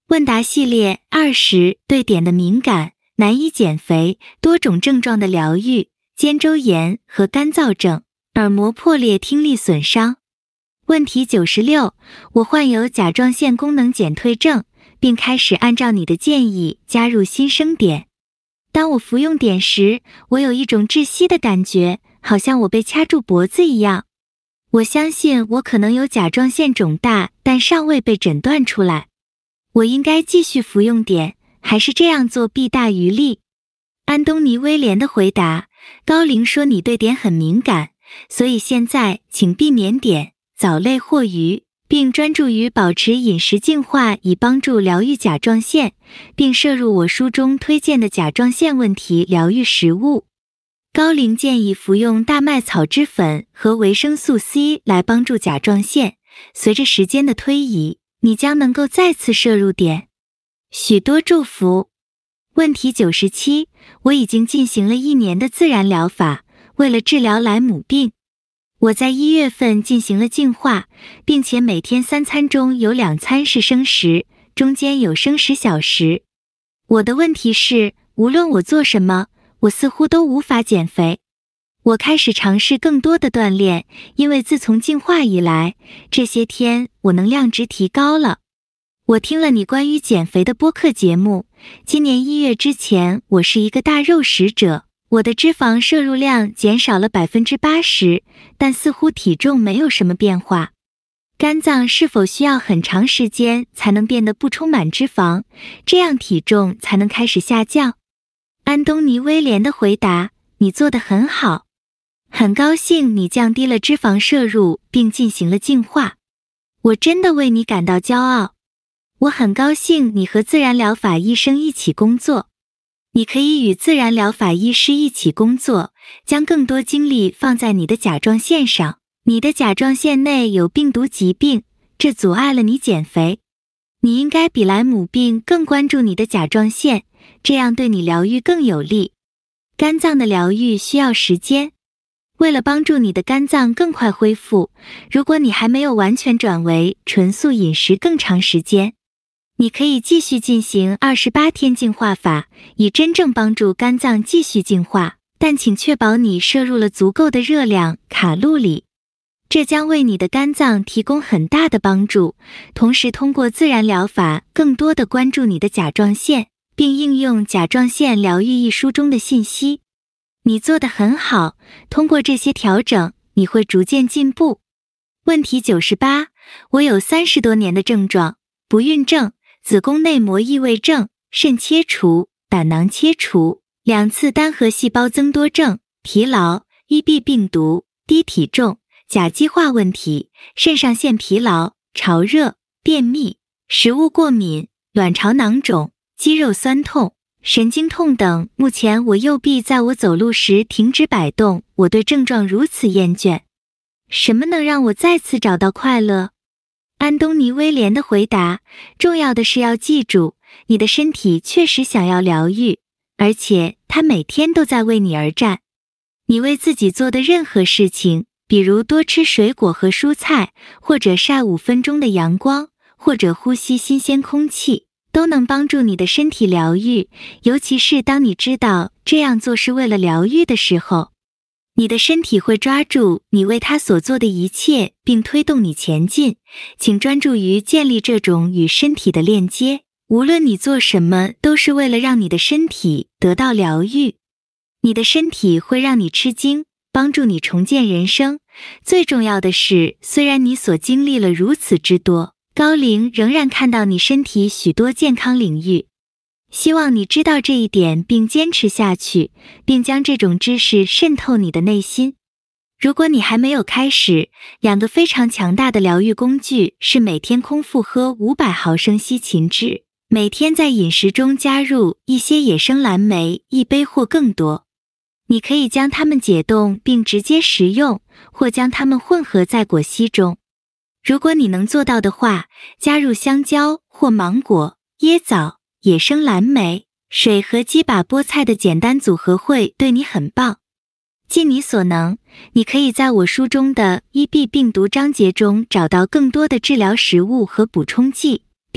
问答系列20，对碘的敏感，难以减肥，多种症状的疗愈，肩周炎和干燥症，耳膜破裂听力损伤。问题96，我患有甲状腺功能减退症，并开始按照你的建议加入新生碘。当我服用碘时，我有一种窒息的感觉，好像我被掐住脖子一样。我相信我可能有甲状腺肿大，但尚未被诊断出来。我应该继续服用碘，还是这样做弊大于利？安东尼·威廉的回答：高龄说你对碘很敏感，所以现在请避免碘、藻类或鱼，并专注于保持饮食净化，以帮助疗愈甲状腺，并摄入我书中推荐的甲状腺问题疗愈食物。高龄建议服用大麦草脂粉和维生素 C 来帮助甲状腺，随着时间的推移，你将能够再次摄入碘。许多祝福。问题97，我已经进行了1年的自然疗法，为了治疗莱姆病。我在1月份进行了净化，并且每天3餐中有2餐是生食，中间有生食小食。我的问题是，无论我做什么，我似乎都无法减肥。我开始尝试更多的锻炼，因为自从净化以来，这些天我能量值提高了。我听了你关于减肥的播客节目，今年1月之前我是一个大肉食者，我的脂肪摄入量减少了 80%， 但似乎体重没有什么变化。肝脏是否需要很长时间才能变得不充满脂肪，这样体重才能开始下降？安东尼·威廉的回答：你做得很好。很高兴你降低了脂肪摄入并进行了净化，我真的为你感到骄傲。我很高兴你和自然疗法医生一起工作。你可以与自然疗法医师一起工作，将更多精力放在你的甲状腺上。你的甲状腺内有病毒疾病，这阻碍了你减肥。你应该比莱姆病更关注你的甲状腺，这样对你疗愈更有利。肝脏的疗愈需要时间。为了帮助你的肝脏更快恢复，如果你还没有完全转为纯素饮食更长时间，你可以继续进行28天净化法，以真正帮助肝脏继续净化，但请确保你摄入了足够的热量卡路里。这将为你的肝脏提供很大的帮助，同时通过自然疗法更多的关注你的甲状腺，并应用甲状腺疗愈一书中的信息。你做得很好，通过这些调整，你会逐渐进步。问题98，我有30多年的症状，不孕症、子宫内膜异位症、肾切除、胆囊切除、2次单核细胞增多症、疲劳、EB 病毒、低体重、甲基化问题、肾上腺疲劳、潮热、便秘、食物过敏、卵巢囊肿、肌肉酸痛、神经痛等。目前我右臂在我走路时停止摆动，我对症状如此厌倦。什么能让我再次找到快乐？安东尼·威廉的回答：重要的是要记住，你的身体确实想要疗愈，而且它每天都在为你而战。你为自己做的任何事情，比如多吃水果和蔬菜，或者晒5分钟的阳光，或者呼吸新鲜空气，都能帮助你的身体疗愈，尤其是当你知道这样做是为了疗愈的时候。你的身体会抓住你为它所做的一切，并推动你前进。请专注于建立这种与身体的链接，无论你做什么，都是为了让你的身体得到疗愈。你的身体会让你吃惊，帮助你重建人生。最重要的是，虽然你所经历了如此之多，高龄仍然看到你身体许多健康领域。希望你知道这一点并坚持下去，并将这种知识渗透你的内心。如果你还没有开始，2个非常强大的疗愈工具是每天空腹喝500毫升西芹汁，每天在饮食中加入一些野生蓝莓1杯或更多。你可以将它们解冻并直接食用，或将它们混合在果昔中。如果你能做到的话，加入香蕉或芒果、椰枣、野生蓝莓、水和几把菠菜的简单组合会对你很棒。尽你所能，你可以在我书中的EB 病毒章节中找到更多的治疗食物和补充剂，并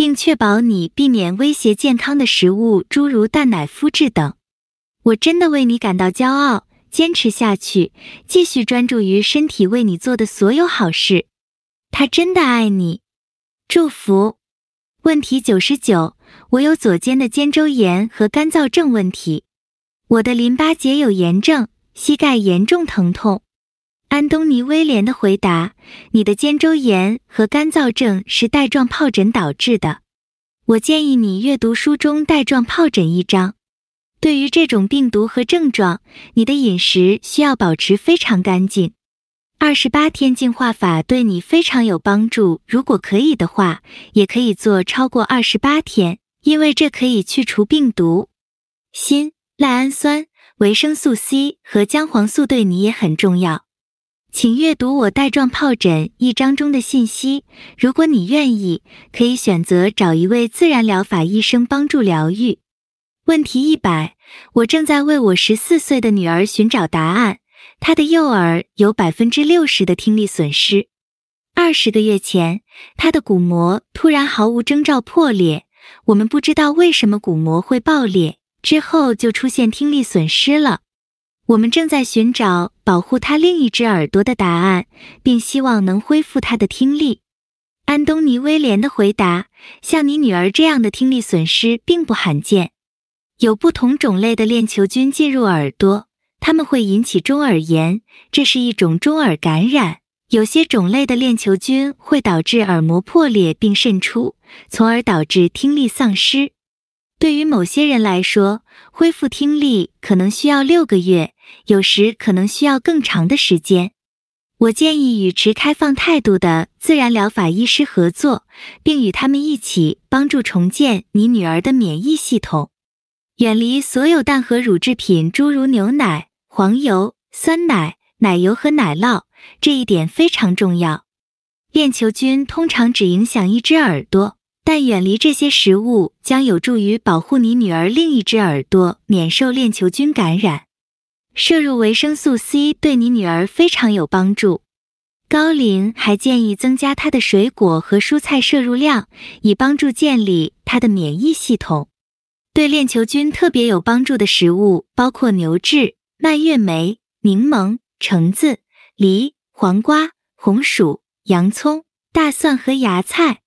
并确保你避免威胁健康的食物，诸如蛋奶麸质等。我真的为你感到骄傲，坚持下去，继续专注于身体为你做的所有好事。他真的爱你。祝福。问题99，我有左肩的肩周炎和干燥症问题。我的淋巴结有炎症，膝盖严重疼痛。安东尼·威廉的回答：你的肩周炎和干燥症是带状疱疹导致的。我建议你阅读书中带状疱疹一章。对于这种病毒和症状，你的饮食需要保持非常干净。28天净化法对你非常有帮助，如果可以的话，也可以做超过28天，因为这可以去除病毒。锌、赖氨酸、维生素 C 和姜黄素对你也很重要。请阅读我带状疱疹一章中的信息，如果你愿意，可以选择找一位自然疗法医生帮助疗愈。问题100，我正在为我14岁的女儿寻找答案，她的右耳有 60% 的听力损失。20个月前，她的鼓膜突然毫无征兆破裂，我们不知道为什么鼓膜会爆裂，之后就出现听力损失了。我们正在寻找保护她另一只耳朵的答案，并希望能恢复她的听力。安东尼·威廉的回答：像你女儿这样的听力损失并不罕见。有不同种类的链球菌进入耳朵，它们会引起中耳炎，这是一种中耳感染。有些种类的链球菌会导致耳膜破裂并渗出，从而导致听力丧失。对于某些人来说，恢复听力可能需要6个月，有时可能需要更长的时间。我建议与持开放态度的自然疗法医师合作，并与他们一起帮助重建你女儿的免疫系统。远离所有蛋和乳制品，诸如牛奶、黄油、酸奶、奶油和奶酪，这一点非常重要。链球菌通常只影响一只耳朵，但远离这些食物将有助于保护你女儿另一只耳朵免受链球菌感染。摄入维生素 C 对你女儿非常有帮助。高龄还建议增加她的水果和蔬菜摄入量，以帮助建立她的免疫系统。对链球菌特别有帮助的食物包括牛至、蔓越莓、柠檬、橙子、梨、黄瓜、红薯、洋葱、大蒜和芽菜。